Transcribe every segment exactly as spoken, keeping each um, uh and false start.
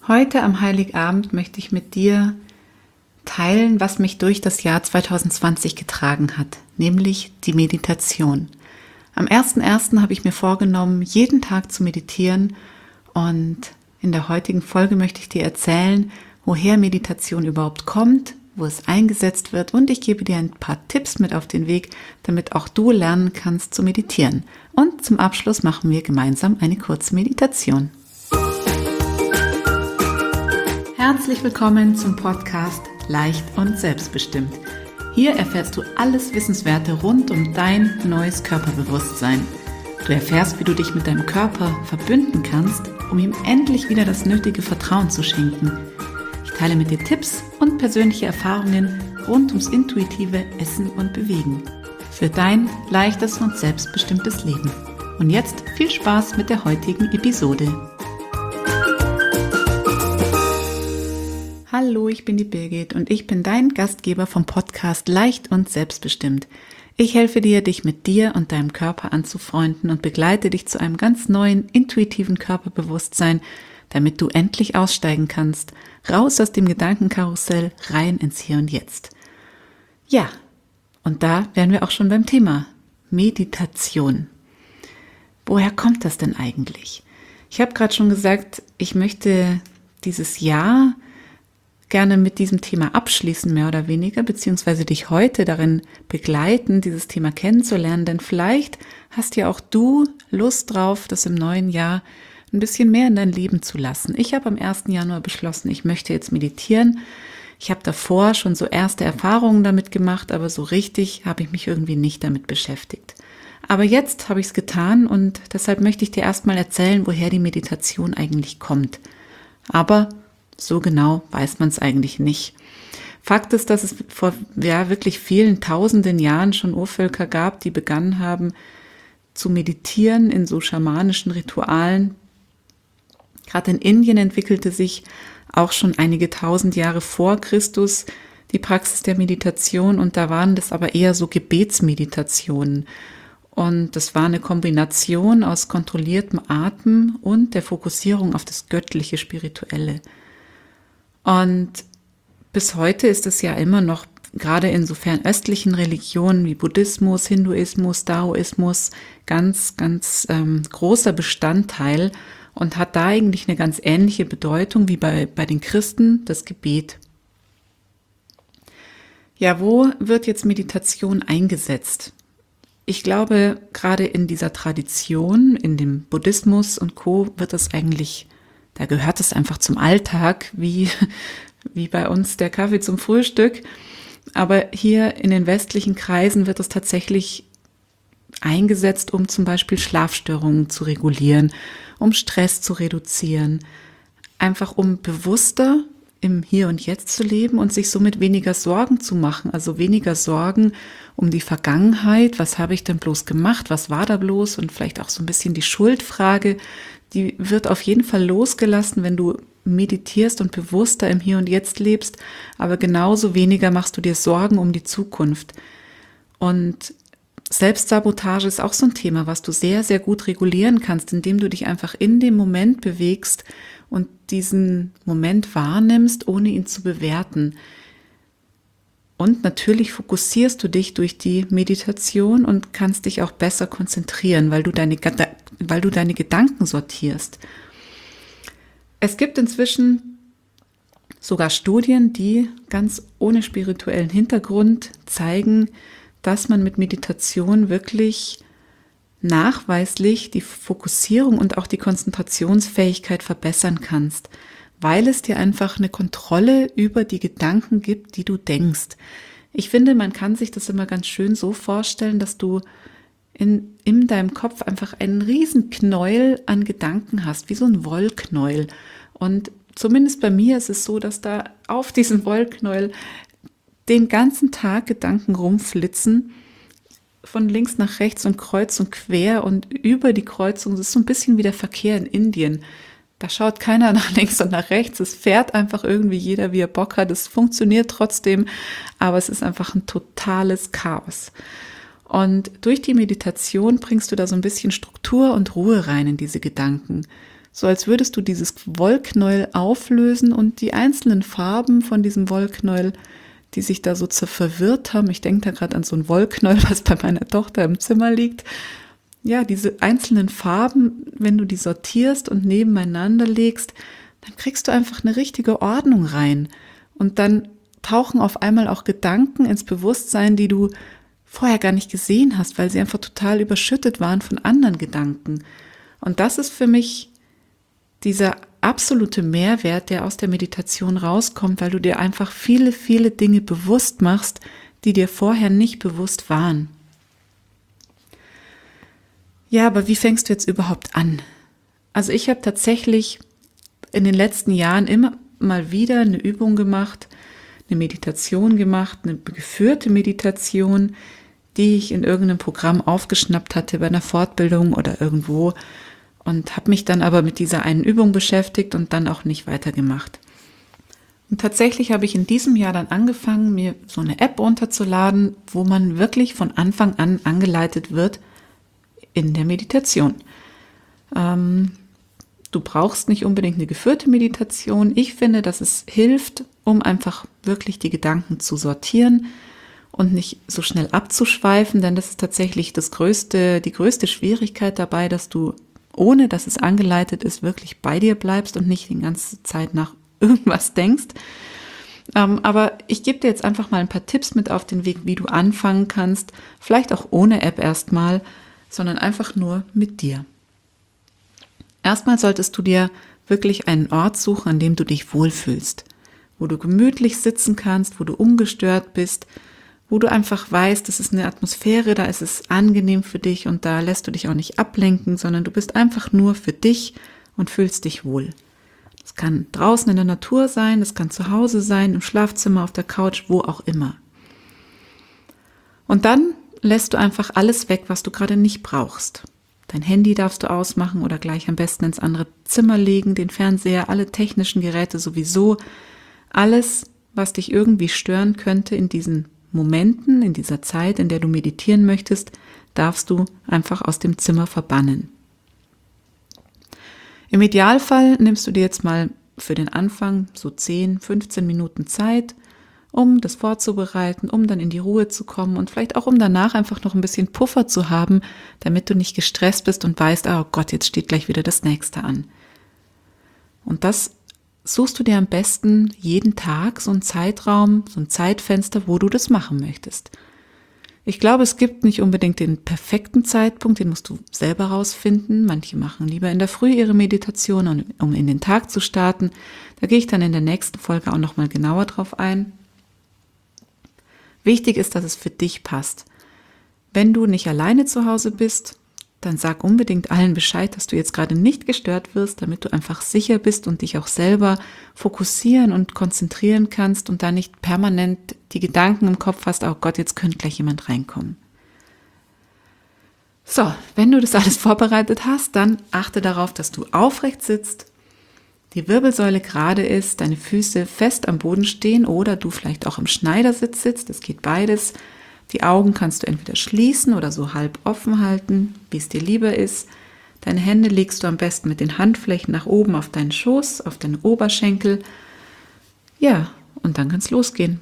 Heute am Heiligabend möchte ich mit dir teilen, was mich durch das Jahr zwanzig zwanzig getragen hat, nämlich die Meditation. Am ersten ersten habe ich mir vorgenommen, jeden Tag zu meditieren, und in der heutigen Folge möchte ich dir erzählen, woher Meditation überhaupt kommt, wo es eingesetzt wird, und ich gebe dir ein paar Tipps mit auf den Weg, damit auch du lernen kannst zu meditieren. Und zum Abschluss machen wir gemeinsam eine kurze Meditation. Herzlich willkommen zum Podcast Leicht und Selbstbestimmt. Hier erfährst du alles Wissenswerte rund um dein neues Körperbewusstsein. Du erfährst, wie du dich mit deinem Körper verbünden kannst, um ihm endlich wieder das nötige Vertrauen zu schenken. Ich teile mit dir Tipps und persönliche Erfahrungen rund ums intuitive Essen und Bewegen für dein leichtes und selbstbestimmtes Leben. Und jetzt viel Spaß mit der heutigen Episode. Hallo, ich bin die Birgit und ich bin dein Gastgeber vom Podcast Leicht und Selbstbestimmt. Ich helfe dir, dich mit dir und deinem Körper anzufreunden und begleite dich zu einem ganz neuen, intuitiven Körperbewusstsein, damit du endlich aussteigen kannst, raus aus dem Gedankenkarussell, rein ins Hier und Jetzt. Ja, und da wären wir auch schon beim Thema Meditation. Woher kommt das denn eigentlich? Ich habe gerade schon gesagt, ich möchte dieses Jahr gerne mit diesem Thema abschließen, mehr oder weniger, beziehungsweise dich heute darin begleiten, dieses Thema kennenzulernen, denn vielleicht hast ja auch du Lust drauf, das im neuen Jahr ein bisschen mehr in dein Leben zu lassen. Ich habe am ersten Januar beschlossen, ich möchte jetzt meditieren. Ich habe davor schon so erste Erfahrungen damit gemacht, aber so richtig habe ich mich irgendwie nicht damit beschäftigt. Aber jetzt habe ich es getan, und deshalb möchte ich dir erstmal erzählen, woher die Meditation eigentlich kommt. Aber so genau weiß man es eigentlich nicht. Fakt ist, dass es vor ja, wirklich vielen tausenden Jahren schon Urvölker gab, die begonnen haben zu meditieren in so schamanischen Ritualen. Gerade in Indien entwickelte sich auch schon einige tausend Jahre vor Christus die Praxis der Meditation, und da waren das aber eher so Gebetsmeditationen. Und das war eine Kombination aus kontrolliertem Atmen und der Fokussierung auf das Göttliche, Spirituelle. Und bis heute ist es ja immer noch, gerade in so fernöstlichen Religionen wie Buddhismus, Hinduismus, Daoismus, ganz, ganz ähm, großer Bestandteil und hat da eigentlich eine ganz ähnliche Bedeutung wie bei, bei den Christen, das Gebet. Ja, wo wird jetzt Meditation eingesetzt? Ich glaube, gerade in dieser Tradition, in dem Buddhismus und Co. wird es eigentlich, da gehört es einfach zum Alltag, wie, wie bei uns der Kaffee zum Frühstück. Aber hier in den westlichen Kreisen wird es tatsächlich eingesetzt, um zum Beispiel Schlafstörungen zu regulieren, um Stress zu reduzieren, einfach um bewusster im Hier und Jetzt zu leben und sich somit weniger Sorgen zu machen, also weniger Sorgen um die Vergangenheit, was habe ich denn bloß gemacht, was war da bloß, und vielleicht auch so ein bisschen die Schuldfrage, die wird auf jeden Fall losgelassen, wenn du meditierst und bewusster im Hier und Jetzt lebst, aber genauso weniger machst du dir Sorgen um die Zukunft. Und Selbstsabotage ist auch so ein Thema, was du sehr, sehr gut regulieren kannst, indem du dich einfach in dem Moment bewegst und diesen Moment wahrnimmst, ohne ihn zu bewerten. Und natürlich fokussierst du dich durch die Meditation und kannst dich auch besser konzentrieren, weil du deine, weil du deine Gedanken sortierst. Es gibt inzwischen sogar Studien, die ganz ohne spirituellen Hintergrund zeigen, dass man mit Meditation wirklich nachweislich die Fokussierung und auch die Konzentrationsfähigkeit verbessern kannst, weil es dir einfach eine Kontrolle über die Gedanken gibt, die du denkst. Ich finde, man kann sich das immer ganz schön so vorstellen, dass du in, in deinem Kopf einfach einen riesen Knäuel an Gedanken hast, wie so ein Wollknäuel. Und zumindest bei mir ist es so, dass da auf diesem Wollknäuel den ganzen Tag Gedanken rumflitzen, von links nach rechts und kreuz und quer und über die Kreuzung. Das ist so ein bisschen wie der Verkehr in Indien. Da schaut keiner nach links und nach rechts. Es fährt einfach irgendwie jeder, wie er Bock hat. Es funktioniert trotzdem, aber es ist einfach ein totales Chaos. Und durch die Meditation bringst du da so ein bisschen Struktur und Ruhe rein in diese Gedanken. so als würdest du dieses Wollknäuel auflösen und die einzelnen Farben von diesem Wollknäuel, die sich da so verwirrt haben, ich denke da gerade an so ein Wollknäuel, was bei meiner Tochter im Zimmer liegt, ja, diese einzelnen Farben, wenn du die sortierst und nebeneinander legst, dann kriegst du einfach eine richtige Ordnung rein und dann tauchen auf einmal auch Gedanken ins Bewusstsein, die du vorher gar nicht gesehen hast, weil sie einfach total überschüttet waren von anderen Gedanken. Und das ist für mich dieser absolute Mehrwert, der aus der Meditation rauskommt, weil du dir einfach viele, viele Dinge bewusst machst, die dir vorher nicht bewusst waren. Ja, aber wie fängst du jetzt überhaupt an? Also ich habe tatsächlich in den letzten Jahren immer mal wieder eine Übung gemacht, eine Meditation gemacht, eine geführte Meditation, die ich in irgendeinem Programm aufgeschnappt hatte bei einer Fortbildung oder irgendwo und habe mich dann aber mit dieser einen Übung beschäftigt und dann auch nicht weitergemacht. Und tatsächlich habe ich in diesem Jahr dann angefangen, mir so eine App runterzuladen, wo man wirklich von Anfang an angeleitet wird in der Meditation. Ähm, du brauchst nicht unbedingt eine geführte Meditation. Ich finde, dass es hilft, um einfach wirklich die Gedanken zu sortieren und nicht so schnell abzuschweifen, denn das ist tatsächlich das größte, die größte Schwierigkeit dabei, dass du, ohne dass es angeleitet ist, wirklich bei dir bleibst und nicht die ganze Zeit nach irgendwas denkst. Ähm, aber ich gebe dir jetzt einfach mal ein paar Tipps mit auf den Weg, wie du anfangen kannst, vielleicht auch ohne App erstmal, sondern einfach nur mit dir. Erstmal solltest du dir wirklich einen Ort suchen, an dem du dich wohlfühlst, wo du gemütlich sitzen kannst, wo du ungestört bist, wo du einfach weißt, das ist eine Atmosphäre, da ist es angenehm für dich und da lässt du dich auch nicht ablenken, sondern du bist einfach nur für dich und fühlst dich wohl. Das kann draußen in der Natur sein, das kann zu Hause sein, im Schlafzimmer, auf der Couch, wo auch immer. Und dann lässt du einfach alles weg, was du gerade nicht brauchst. Dein Handy darfst du ausmachen oder gleich am besten ins andere Zimmer legen, den Fernseher, alle technischen Geräte sowieso. Alles, was dich irgendwie stören könnte in diesen Momenten, in dieser Zeit, in der du meditieren möchtest, darfst du einfach aus dem Zimmer verbannen. Im Idealfall nimmst du dir jetzt mal für den Anfang so zehn, fünfzehn Minuten Zeit, um das vorzubereiten, um dann in die Ruhe zu kommen und vielleicht auch um danach einfach noch ein bisschen Puffer zu haben, damit du nicht gestresst bist und weißt, oh Gott, jetzt steht gleich wieder das Nächste an. Und das suchst du dir am besten jeden Tag so einen Zeitraum, so ein Zeitfenster, wo du das machen möchtest. Ich glaube, es gibt nicht unbedingt den perfekten Zeitpunkt, den musst du selber rausfinden. Manche machen lieber in der Früh ihre Meditation, um in den Tag zu starten. Da gehe ich dann in der nächsten Folge auch nochmal genauer drauf ein. Wichtig ist, dass es für dich passt. Wenn du nicht alleine zu Hause bist, dann sag unbedingt allen Bescheid, dass du jetzt gerade nicht gestört wirst, damit du einfach sicher bist und dich auch selber fokussieren und konzentrieren kannst und da nicht permanent die Gedanken im Kopf hast, oh Gott, jetzt könnte gleich jemand reinkommen. So, wenn du das alles vorbereitet hast, dann achte darauf, dass du aufrecht sitzt, die Wirbelsäule gerade ist, deine Füße fest am Boden stehen oder du vielleicht auch im Schneidersitz sitzt, das geht beides. Die Augen kannst du entweder schließen oder so halb offen halten, wie es dir lieber ist. Deine Hände legst du am besten mit den Handflächen nach oben auf deinen Schoß, auf deine Oberschenkel. Ja, und dann kann es losgehen.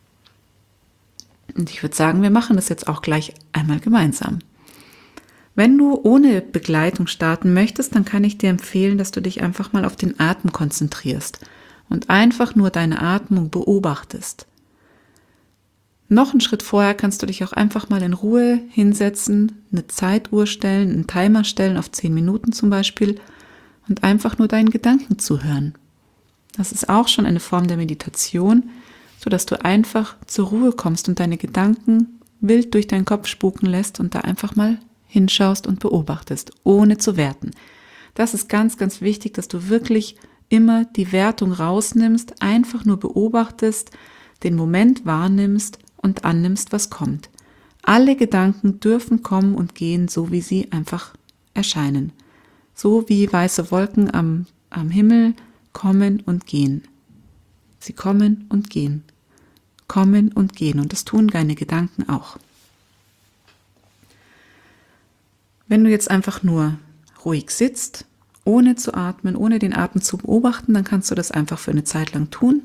Und ich würde sagen, wir machen das jetzt auch gleich einmal gemeinsam. Wenn du ohne Begleitung starten möchtest, dann kann ich dir empfehlen, dass du dich einfach mal auf den Atem konzentrierst und einfach nur deine Atmung beobachtest. Noch einen Schritt vorher kannst du dich auch einfach mal in Ruhe hinsetzen, eine Zeituhr stellen, einen Timer stellen auf zehn Minuten zum Beispiel und einfach nur deinen Gedanken zuhören. Das ist auch schon eine Form der Meditation, sodass du einfach zur Ruhe kommst und deine Gedanken wild durch deinen Kopf spuken lässt und da einfach mal hinschaust und beobachtest, ohne zu werten. Das ist ganz, ganz wichtig, dass du wirklich immer die Wertung rausnimmst, einfach nur beobachtest, den Moment wahrnimmst und annimmst, was kommt. Alle Gedanken dürfen kommen und gehen, so wie sie einfach erscheinen. So wie weiße Wolken am, am Himmel kommen und gehen. Sie kommen und gehen. Kommen und gehen. Und das tun deine Gedanken auch. Wenn du jetzt einfach nur ruhig sitzt, ohne zu atmen, ohne den Atem zu beobachten, dann kannst du das einfach für eine Zeit lang tun.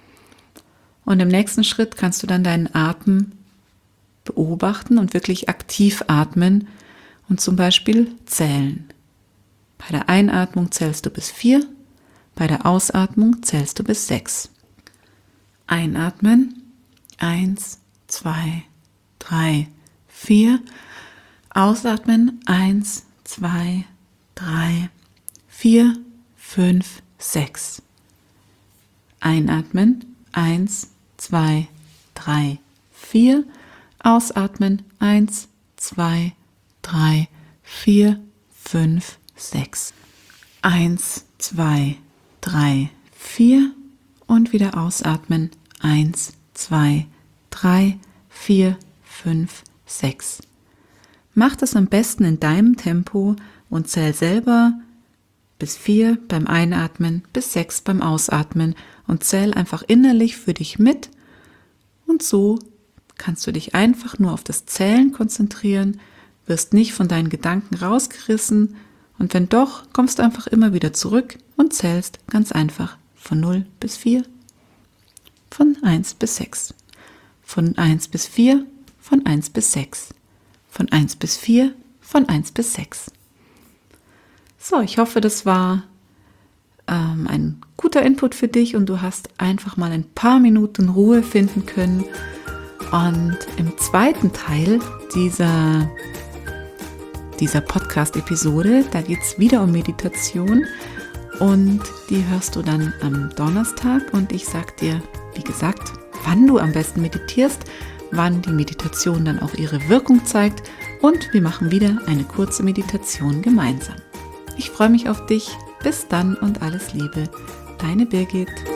Und im nächsten Schritt kannst du dann deinen Atem beobachten und wirklich aktiv atmen und zum Beispiel zählen. Bei der Einatmung zählst du bis vier, bei der Ausatmung zählst du bis sechs. Einatmen, eins, zwei, drei, vier. Ausatmen, eins, zwei, drei, vier, fünf, sechs. Einatmen, eins, zwei, drei, vier. Ausatmen, eins, zwei, drei, vier, fünf, sechs. eins, zwei, drei, vier und wieder ausatmen. eins, zwei, drei, vier, fünf, sechs. Mach das am besten in deinem Tempo und zähl selber bis vier beim Einatmen, bis sechs beim Ausatmen und zähl einfach innerlich für dich mit. Und so kannst du dich einfach nur auf das Zählen konzentrieren, wirst nicht von deinen Gedanken rausgerissen und wenn doch, kommst du einfach immer wieder zurück und zählst ganz einfach von null bis vier, von eins bis sechs, von eins bis vier, von eins bis sechs, von eins bis vier, von eins bis sechs. So, ich hoffe, das war ähm, ein guter Input für dich und du hast einfach mal ein paar Minuten Ruhe finden können. Und im zweiten Teil dieser, dieser Podcast-Episode, da geht es wieder um Meditation und die hörst du dann am Donnerstag und ich sag dir, wie gesagt, wann du am besten meditierst, wann die Meditation dann auch ihre Wirkung zeigt und wir machen wieder eine kurze Meditation gemeinsam. Ich freue mich auf dich. Bis dann und alles Liebe. Deine Birgit.